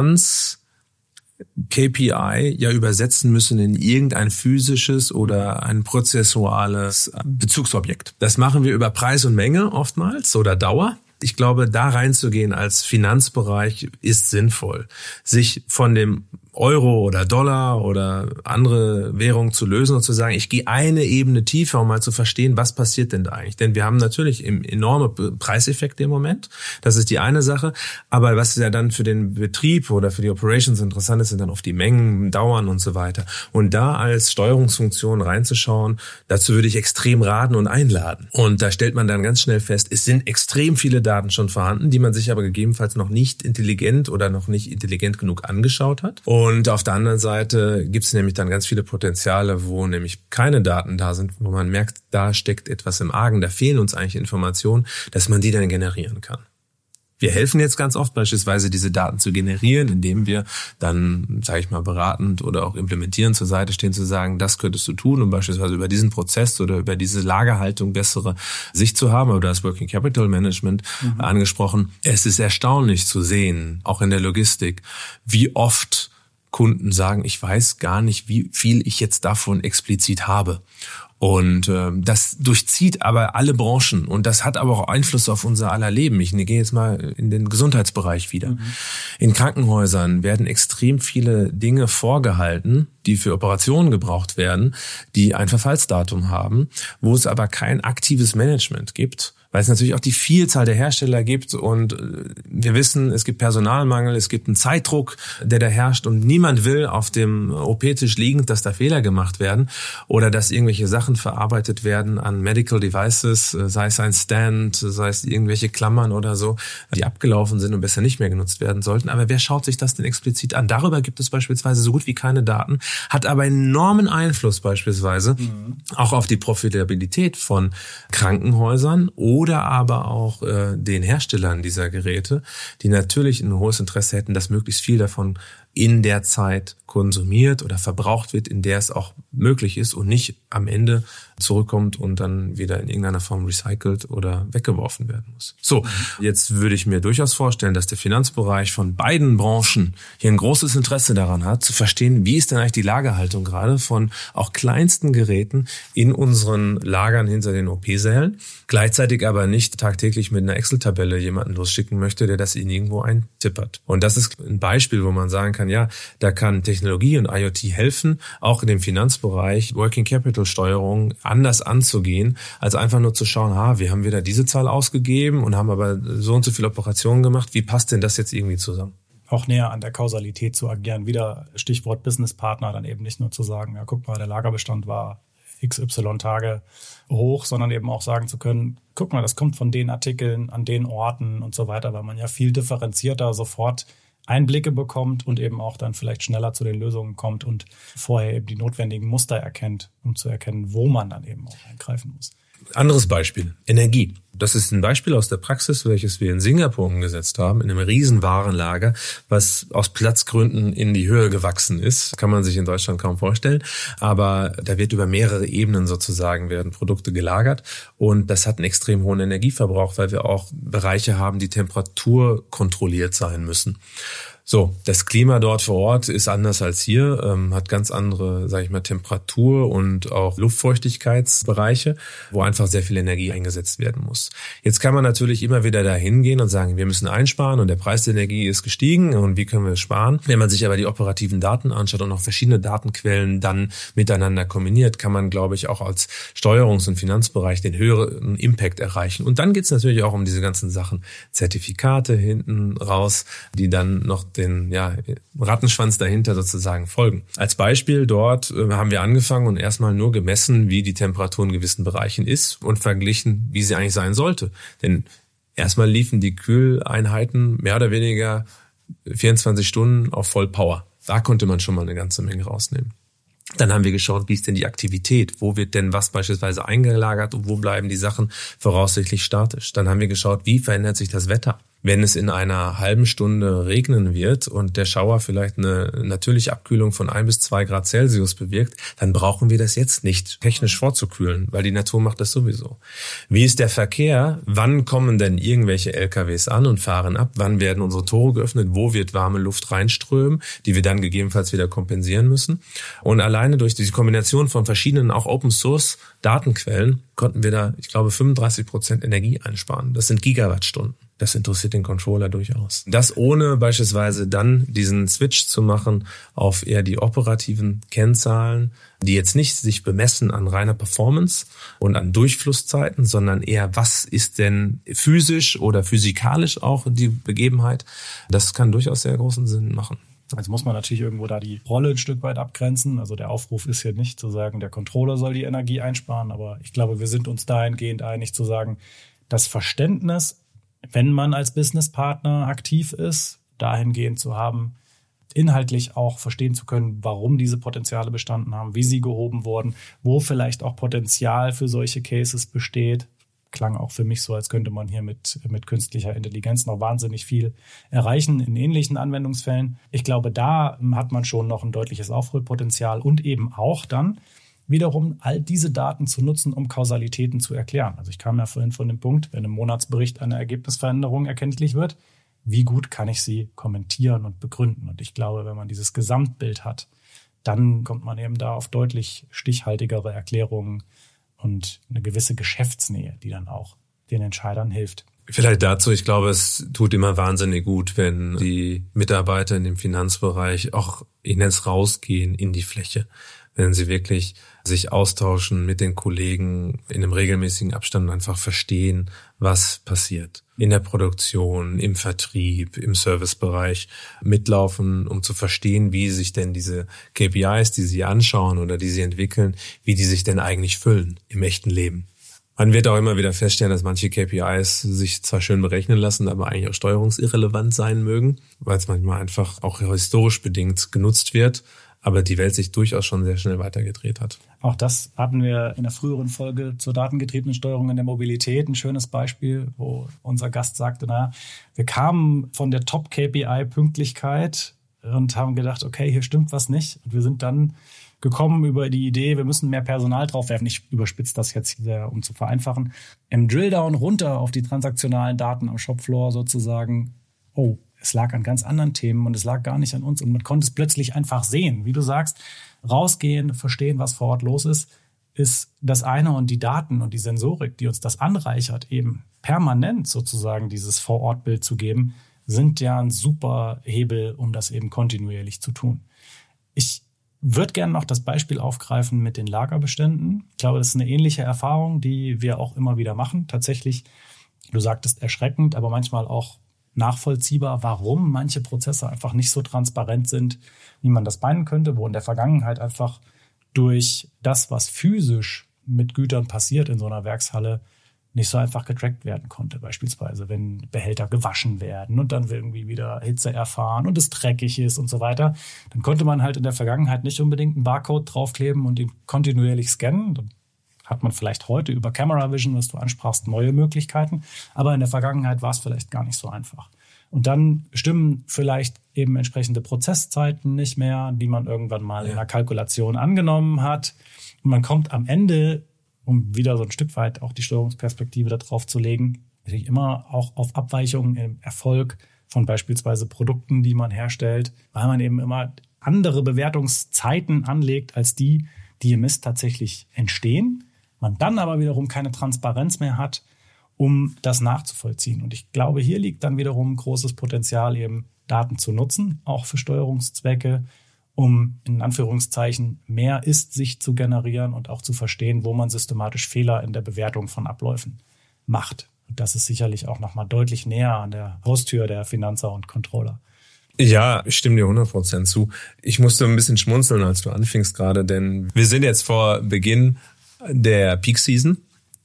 KPI ja übersetzen müssen in irgendein physisches oder ein prozessuales Bezugsobjekt. Das machen wir über Preis und Menge oftmals oder Dauer. Ich glaube, da reinzugehen als Finanzbereich ist sinnvoll. Sich von dem Euro oder Dollar oder andere Währung zu lösen und zu sagen, ich gehe eine Ebene tiefer, um mal zu verstehen, was passiert denn da eigentlich. Denn wir haben natürlich enorme Preiseffekte im Moment. Das ist die eine Sache. Aber was ja dann für den Betrieb oder für die Operations interessant ist, sind dann oft die Mengen, Dauern und so weiter. Und da als Steuerungsfunktion reinzuschauen, dazu würde ich extrem raten und einladen. Und da stellt man dann ganz schnell fest, es sind extrem viele Daten schon vorhanden, die man sich aber gegebenenfalls noch nicht intelligent oder noch nicht intelligent genug angeschaut hat. Und auf der anderen Seite gibt es nämlich dann ganz viele Potenziale, wo nämlich keine Daten da sind, wo man merkt, da steckt etwas im Argen, da fehlen uns eigentlich Informationen, dass man die dann generieren kann. Wir helfen jetzt ganz oft beispielsweise, diese Daten zu generieren, indem wir dann, sage ich mal, beratend oder auch implementierend zur Seite stehen, zu sagen, das könntest du tun, um beispielsweise über diesen Prozess oder über diese Lagerhaltung bessere Sicht zu haben. Aber du hast Working Capital Management angesprochen. Es ist erstaunlich zu sehen, auch in der Logistik, wie oft Kunden sagen, ich weiß gar nicht, wie viel ich jetzt davon explizit habe. Und das durchzieht aber alle Branchen und das hat aber auch Einfluss auf unser aller Leben. Ich gehe jetzt mal in den Gesundheitsbereich wieder. In Krankenhäusern werden extrem viele Dinge vorgehalten, die für Operationen gebraucht werden, die ein Verfallsdatum haben, wo es aber kein aktives Management gibt, weil es natürlich auch die Vielzahl der Hersteller gibt und wir wissen, es gibt Personalmangel, es gibt einen Zeitdruck, der da herrscht und niemand will auf dem OP-Tisch liegend, dass da Fehler gemacht werden oder dass irgendwelche Sachen verarbeitet werden an Medical Devices, sei es ein Stand, sei es irgendwelche Klammern oder so, die abgelaufen sind und besser nicht mehr genutzt werden sollten. Aber wer schaut sich das denn explizit an? Darüber gibt es beispielsweise so gut wie keine Daten, hat aber enormen Einfluss beispielsweise auch auf die Profitabilität von Krankenhäusern oder aber auch den Herstellern dieser Geräte, die natürlich ein hohes Interesse hätten, dass möglichst viel davon in der Zeit konsumiert oder verbraucht wird, in der es auch möglich ist und nicht am Ende zurückkommt und dann wieder in irgendeiner Form recycelt oder weggeworfen werden muss. So, jetzt würde ich mir durchaus vorstellen, dass der Finanzbereich von beiden Branchen hier ein großes Interesse daran hat, zu verstehen, wie ist denn eigentlich die Lagerhaltung gerade von auch kleinsten Geräten in unseren Lagern hinter den OP-Sälen, gleichzeitig aber nicht tagtäglich mit einer Excel-Tabelle jemanden losschicken möchte, der das in irgendwo eintippert. Und das ist ein Beispiel, wo man sagen kann, ja, da kann Technologie und IoT helfen, auch in dem Finanzbereich Working Capital Steuerung anders anzugehen, als einfach nur zu schauen, wir haben wieder diese Zahl ausgegeben und haben aber so und so viele Operationen gemacht. Wie passt denn das jetzt irgendwie zusammen? auch näher an der Kausalität zu agieren. Wieder Stichwort Businesspartner, dann eben nicht nur zu sagen, ja, guck mal, der Lagerbestand war XY Tage hoch, sondern eben auch sagen zu können, guck mal, das kommt von den Artikeln an den Orten und so weiter, weil man ja viel differenzierter sofort Einblicke bekommt und eben auch dann vielleicht schneller zu den Lösungen kommt und vorher eben die notwendigen Muster erkennt, um zu erkennen, wo man dann eben auch eingreifen muss. Anderes Beispiel, Energie. Das ist ein Beispiel aus der Praxis, welches wir in Singapur umgesetzt haben, in einem riesen Warenlager, was aus Platzgründen in die Höhe gewachsen ist. Kann man sich in Deutschland kaum vorstellen. Aber da wird über mehrere Ebenen sozusagen werden Produkte gelagert. Und das hat einen extrem hohen Energieverbrauch, weil wir auch Bereiche haben, die temperaturkontrolliert sein müssen. So, das Klima dort vor Ort ist anders als hier, hat ganz andere, sage ich mal, Temperatur und auch Luftfeuchtigkeitsbereiche, wo einfach sehr viel Energie eingesetzt werden muss. Jetzt kann man natürlich immer wieder dahin gehen und sagen, wir müssen einsparen und der Preis der Energie ist gestiegen und wie können wir es sparen? Wenn man sich aber die operativen Daten anschaut und auch verschiedene Datenquellen dann miteinander kombiniert, kann man, glaube ich, auch als Steuerungs- und Finanzbereich den höheren Impact erreichen. Und dann geht es natürlich auch um diese ganzen Sachen, Zertifikate hinten raus, die dann noch den Rattenschwanz dahinter sozusagen folgen. Als Beispiel dort haben wir angefangen und erstmal nur gemessen, wie die Temperatur in gewissen Bereichen ist und verglichen, wie sie eigentlich sein sollte. Denn erstmal liefen die Kühleinheiten mehr oder weniger 24 Stunden auf Vollpower. Da konnte man schon mal eine ganze Menge rausnehmen. Dann haben wir geschaut, wie ist denn die Aktivität? Wo wird denn was beispielsweise eingelagert und wo bleiben die Sachen voraussichtlich statisch? Dann haben wir geschaut, wie verändert sich das Wetter? Wenn es in einer halben Stunde regnen wird und der Schauer vielleicht eine natürliche Abkühlung von 1 bis 2 Grad Celsius bewirkt, dann brauchen wir das jetzt nicht technisch vorzukühlen, weil die Natur macht das sowieso. Wie ist der Verkehr? Wann kommen denn irgendwelche LKWs an und fahren ab? Wann werden unsere Tore geöffnet? Wo wird warme Luft reinströmen, die wir dann gegebenenfalls wieder kompensieren müssen? Und alleine durch diese Kombination von verschiedenen auch Open-Source-Datenquellen konnten wir da, ich glaube, 35% Energie einsparen. Das sind Gigawattstunden. Das interessiert den Controller durchaus. Das ohne beispielsweise dann diesen Switch zu machen auf eher die operativen Kennzahlen, die jetzt nicht sich bemessen an reiner Performance und an Durchflusszeiten, sondern eher, was ist denn physisch oder physikalisch auch die Begebenheit. Das kann durchaus sehr großen Sinn machen. Also muss man natürlich irgendwo da die Rolle ein Stück weit abgrenzen. Also der Aufruf ist hier nicht zu sagen, der Controller soll die Energie einsparen, aber ich glaube, wir sind uns dahingehend einig zu sagen, das Verständnis, wenn man als Businesspartner aktiv ist, dahingehend zu haben, inhaltlich auch verstehen zu können, warum diese Potenziale bestanden haben, wie sie gehoben wurden, wo vielleicht auch Potenzial für solche Cases besteht. Klang auch für mich so, als könnte man hier mit künstlicher Intelligenz noch wahnsinnig viel erreichen in ähnlichen Anwendungsfällen. Ich glaube, da hat man schon noch ein deutliches Aufholpotenzial und eben auch dann wiederum all diese Daten zu nutzen, um Kausalitäten zu erklären. Also ich kam ja vorhin von dem Punkt, wenn im Monatsbericht eine Ergebnisveränderung erkenntlich wird, wie gut kann ich sie kommentieren und begründen? Und ich glaube, wenn man dieses Gesamtbild hat, dann kommt man eben da auf deutlich stichhaltigere Erklärungen und eine gewisse Geschäftsnähe, die dann auch den Entscheidern hilft. Vielleicht dazu, ich glaube, es tut immer wahnsinnig gut, wenn die Mitarbeiter in dem Finanzbereich auch, ich nenne es, rausgehen in die Fläche. Wenn sie wirklich sich austauschen mit den Kollegen in einem regelmäßigen Abstand und einfach verstehen, was passiert. In der Produktion, im Vertrieb, im Servicebereich mitlaufen, um zu verstehen, wie sich denn diese KPIs, die sie anschauen oder die sie entwickeln, wie die sich denn eigentlich füllen im echten Leben. Man wird auch immer wieder feststellen, dass manche KPIs sich zwar schön berechnen lassen, aber eigentlich auch steuerungsirrelevant sein mögen, weil es manchmal einfach auch historisch bedingt genutzt wird, aber die Welt sich durchaus schon sehr schnell weitergedreht hat. Auch das hatten wir in der früheren Folge zur datengetriebenen Steuerung in der Mobilität. Ein schönes Beispiel, wo unser Gast sagte, wir kamen von der Top-KPI Pünktlichkeit und haben gedacht, okay, hier stimmt was nicht. Und wir sind dann gekommen über die Idee, wir müssen mehr Personal draufwerfen. Ich überspitze das jetzt hier, um zu vereinfachen. Im Drilldown runter auf die transaktionalen Daten am Shopfloor sozusagen, es lag an ganz anderen Themen und es lag gar nicht an uns. Und man konnte es plötzlich einfach sehen. Wie du sagst, rausgehen, verstehen, was vor Ort los ist das eine. Und die Daten und die Sensorik, die uns das anreichert, eben permanent sozusagen dieses Vor-Ort-Bild zu geben, sind ja ein super Hebel, um das eben kontinuierlich zu tun. Ich würde gerne noch das Beispiel aufgreifen mit den Lagerbeständen. Ich glaube, das ist eine ähnliche Erfahrung, die wir auch immer wieder machen. Tatsächlich, du sagtest erschreckend, aber manchmal auch nachvollziehbar, warum manche Prozesse einfach nicht so transparent sind, wie man das meinen könnte, wo in der Vergangenheit einfach durch das, was physisch mit Gütern passiert in so einer Werkshalle, nicht so einfach getrackt werden konnte. Beispielsweise, wenn Behälter gewaschen werden und dann irgendwie wieder Hitze erfahren und es dreckig ist und so weiter, dann konnte man halt in der Vergangenheit nicht unbedingt einen Barcode draufkleben und ihn kontinuierlich scannen. Dann hat man vielleicht heute über Camera Vision, was du ansprachst, neue Möglichkeiten. Aber in der Vergangenheit war es vielleicht gar nicht so einfach. Und dann stimmen vielleicht eben entsprechende Prozesszeiten nicht mehr, die man irgendwann mal in einer Kalkulation angenommen hat. Und man kommt am Ende, um wieder so ein Stück weit auch die Steuerungsperspektive da drauf zu legen, natürlich immer auch auf Abweichungen im Erfolg von beispielsweise Produkten, die man herstellt, weil man eben immer andere Bewertungszeiten anlegt als die im Mist tatsächlich entstehen. Man dann aber wiederum keine Transparenz mehr hat, um das nachzuvollziehen. Und ich glaube, hier liegt dann wiederum großes Potenzial, eben Daten zu nutzen, auch für Steuerungszwecke, um in Anführungszeichen mehr Ist-Sicht zu generieren und auch zu verstehen, wo man systematisch Fehler in der Bewertung von Abläufen macht. Und das ist sicherlich auch nochmal deutlich näher an der Haustür der Finanzer und Controller. Ja, ich stimme dir 100% zu. Ich musste ein bisschen schmunzeln, als du anfingst gerade, denn wir sind jetzt vor Beginn der Peak Season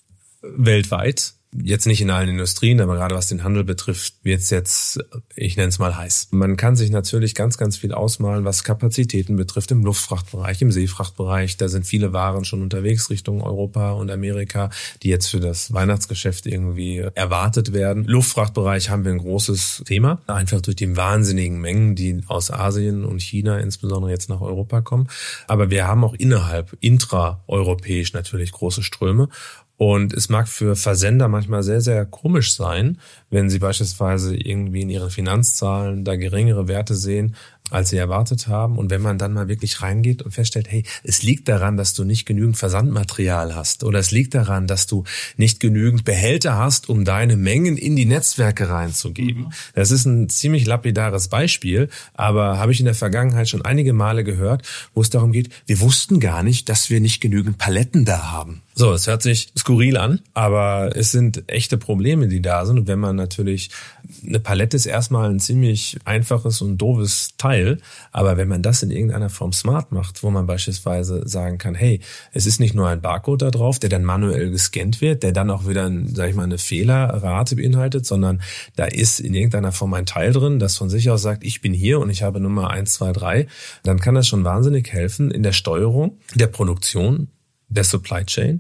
weltweit. Jetzt nicht in allen Industrien, aber gerade was den Handel betrifft, wird es jetzt, ich nenne es mal heiß. Man kann sich natürlich ganz, ganz viel ausmalen, was Kapazitäten betrifft im Luftfrachtbereich, im Seefrachtbereich. Da sind viele Waren schon unterwegs Richtung Europa und Amerika, die jetzt für das Weihnachtsgeschäft irgendwie erwartet werden. Luftfrachtbereich haben wir ein großes Thema, einfach durch die wahnsinnigen Mengen, die aus Asien und China insbesondere jetzt nach Europa kommen. Aber wir haben auch intraeuropäisch natürlich große Ströme. Und es mag für Versender manchmal sehr, sehr komisch sein, wenn sie beispielsweise irgendwie in ihren Finanzzahlen da geringere Werte sehen, als sie erwartet haben. Und wenn man dann mal wirklich reingeht und feststellt, hey, es liegt daran, dass du nicht genügend Versandmaterial hast. Oder es liegt daran, dass du nicht genügend Behälter hast, um deine Mengen in die Netzwerke reinzugeben. Das ist ein ziemlich lapidares Beispiel, aber habe ich in der Vergangenheit schon einige Male gehört, wo es darum geht, wir wussten gar nicht, dass wir nicht genügend Paletten da haben. So, es hört sich skurril an, aber es sind echte Probleme, die da sind. Und wenn man natürlich, eine Palette ist erstmal ein ziemlich einfaches und doofes Teil, aber wenn man das in irgendeiner Form smart macht, wo man beispielsweise sagen kann, hey, es ist nicht nur ein Barcode da drauf, der dann manuell gescannt wird, der dann auch wieder, sag ich mal, eine Fehlerrate beinhaltet, sondern da ist in irgendeiner Form ein Teil drin, das von sich aus sagt, ich bin hier und ich habe Nummer 1, 2, 3, dann kann das schon wahnsinnig helfen in der Steuerung der Produktion, der Supply Chain.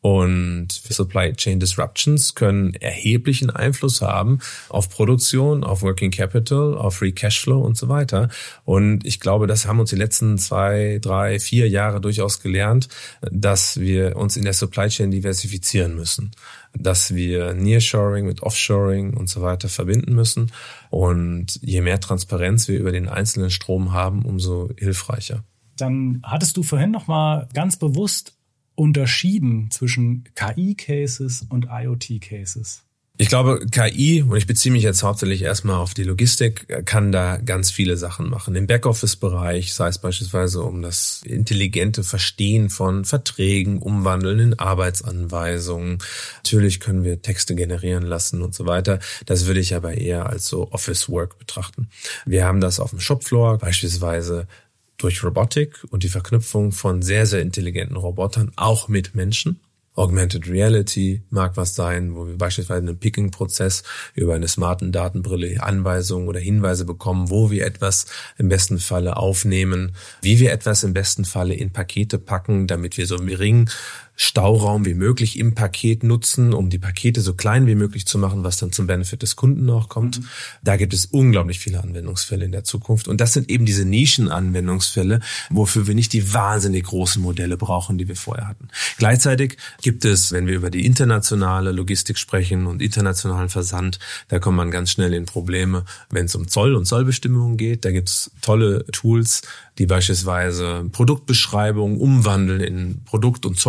Und Supply Chain Disruptions können erheblichen Einfluss haben auf Produktion, auf Working Capital, auf Free Cashflow und so weiter. Und ich glaube, das haben uns die letzten 2, 3, 4 Jahre durchaus gelernt, dass wir uns in der Supply Chain diversifizieren müssen, dass wir Nearshoring mit Offshoring und so weiter verbinden müssen. Und je mehr Transparenz wir über den einzelnen Strom haben, umso hilfreicher. Dann hattest du vorhin nochmal ganz bewusst unterschieden zwischen KI-Cases und IoT-Cases. Ich glaube, KI, und ich beziehe mich jetzt hauptsächlich erstmal auf die Logistik, kann da ganz viele Sachen machen. Im Backoffice-Bereich, sei es beispielsweise um das intelligente Verstehen von Verträgen, Umwandeln in Arbeitsanweisungen. Natürlich können wir Texte generieren lassen und so weiter. Das würde ich aber eher als so Office-Work betrachten. Wir haben das auf dem Shopfloor, beispielsweise durch Robotik und die Verknüpfung von sehr, sehr intelligenten Robotern, auch mit Menschen. Augmented Reality mag was sein, wo wir beispielsweise einen Picking-Prozess über eine smarten Datenbrille Anweisungen oder Hinweise bekommen, wo wir etwas im besten Falle aufnehmen, wie wir etwas im besten Falle in Pakete packen, damit wir so einen geringen Stauraum wie möglich im Paket nutzen, um die Pakete so klein wie möglich zu machen, was dann zum Benefit des Kunden auch kommt. Da gibt es unglaublich viele Anwendungsfälle in der Zukunft. Und das sind eben diese Nischenanwendungsfälle, wofür wir nicht die wahnsinnig großen Modelle brauchen, die wir vorher hatten. Gleichzeitig gibt es, wenn wir über die internationale Logistik sprechen und internationalen Versand, da kommt man ganz schnell in Probleme, wenn es um Zoll und Zollbestimmungen geht. Da gibt es tolle Tools, die beispielsweise Produktbeschreibungen umwandeln in Produkt- und Zollcodes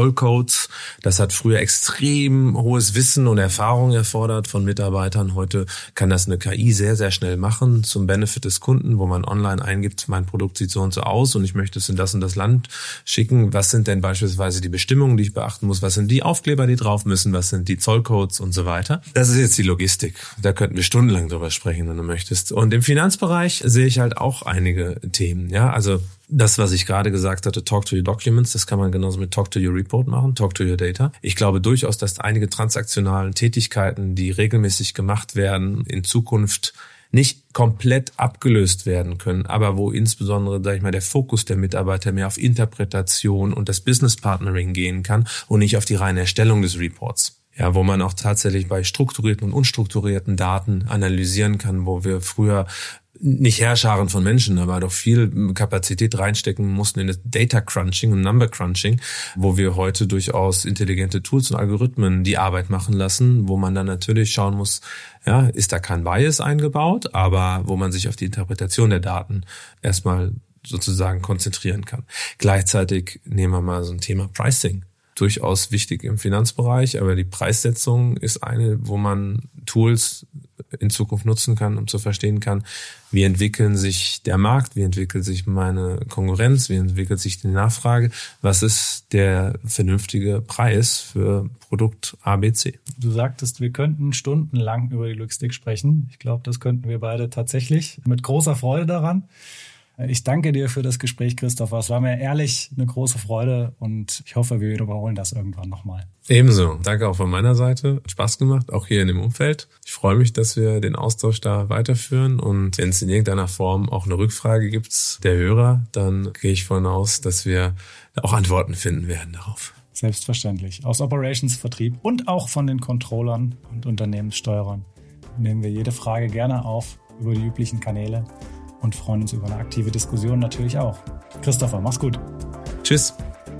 Tollcodes. Das hat früher extrem hohes Wissen und Erfahrung erfordert von Mitarbeitern. Heute kann das eine KI sehr, sehr schnell machen zum Benefit des Kunden, wo man online eingibt, mein Produkt sieht so und so aus und ich möchte es in das und das Land schicken. Was sind denn beispielsweise die Bestimmungen, die ich beachten muss? Was sind die Aufkleber, die drauf müssen? Was sind die Zollcodes und so weiter? Das ist jetzt die Logistik. Da könnten wir stundenlang drüber sprechen, wenn du möchtest. Und im Finanzbereich sehe ich halt auch einige Themen. Ja, also das, was ich gerade gesagt hatte, Talk to your documents, das kann man genauso mit Talk to your report machen, Talk to your data. Ich glaube durchaus, dass einige transaktionalen Tätigkeiten, die regelmäßig gemacht werden, in Zukunft nicht komplett abgelöst werden können, aber wo insbesondere, sag ich mal, der Fokus der Mitarbeiter mehr auf Interpretation und das Business Partnering gehen kann und nicht auf die reine Erstellung des Reports. Ja, wo man auch tatsächlich bei strukturierten und unstrukturierten Daten analysieren kann, wo wir früher nicht Heerscharen von Menschen, aber doch viel Kapazität reinstecken mussten in das Data Crunching und Number Crunching, wo wir heute durchaus intelligente Tools und Algorithmen die Arbeit machen lassen, wo man dann natürlich schauen muss, ja, ist da kein Bias eingebaut, aber wo man sich auf die Interpretation der Daten erstmal sozusagen konzentrieren kann. Gleichzeitig nehmen wir mal so ein Thema Pricing. Durchaus wichtig im Finanzbereich, aber die Preissetzung ist eine, wo man Tools in Zukunft nutzen kann und zu verstehen kann, wie entwickeln sich der Markt, wie entwickelt sich meine Konkurrenz, wie entwickelt sich die Nachfrage, was ist der vernünftige Preis für Produkt ABC. Du sagtest, wir könnten stundenlang über die Logistik sprechen. Ich glaube, das könnten wir beide tatsächlich mit großer Freude daran. Ich danke dir für das Gespräch, Christopher. Es war mir ehrlich eine große Freude und ich hoffe, wir wiederholen das irgendwann nochmal. Ebenso. Danke auch von meiner Seite. Hat Spaß gemacht, auch hier in dem Umfeld. Ich freue mich, dass wir den Austausch da weiterführen und wenn es in irgendeiner Form auch eine Rückfrage gibt der Hörer, dann gehe ich davon aus, dass wir auch Antworten finden werden darauf. Selbstverständlich. Aus Operations, Vertrieb und auch von den Controllern und Unternehmenssteuerern nehmen wir jede Frage gerne auf über die üblichen Kanäle. Und freuen uns über eine aktive Diskussion natürlich auch. Christopher, mach's gut. Tschüss.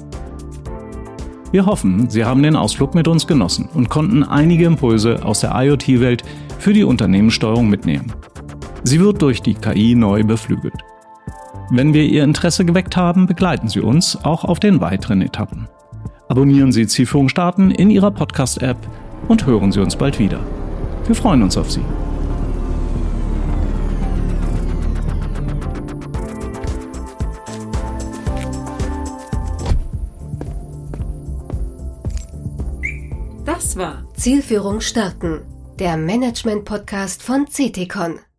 Wir hoffen, Sie haben den Ausflug mit uns genossen und konnten einige Impulse aus der IoT-Welt für die Unternehmenssteuerung mitnehmen. Sie wird durch die KI neu beflügelt. Wenn wir Ihr Interesse geweckt haben, begleiten Sie uns auch auf den weiteren Etappen. Abonnieren Sie Zielführung starten in Ihrer Podcast-App und hören Sie uns bald wieder. Wir freuen uns auf Sie. Das war Zielführung starten, der Management-Podcast von CTCon.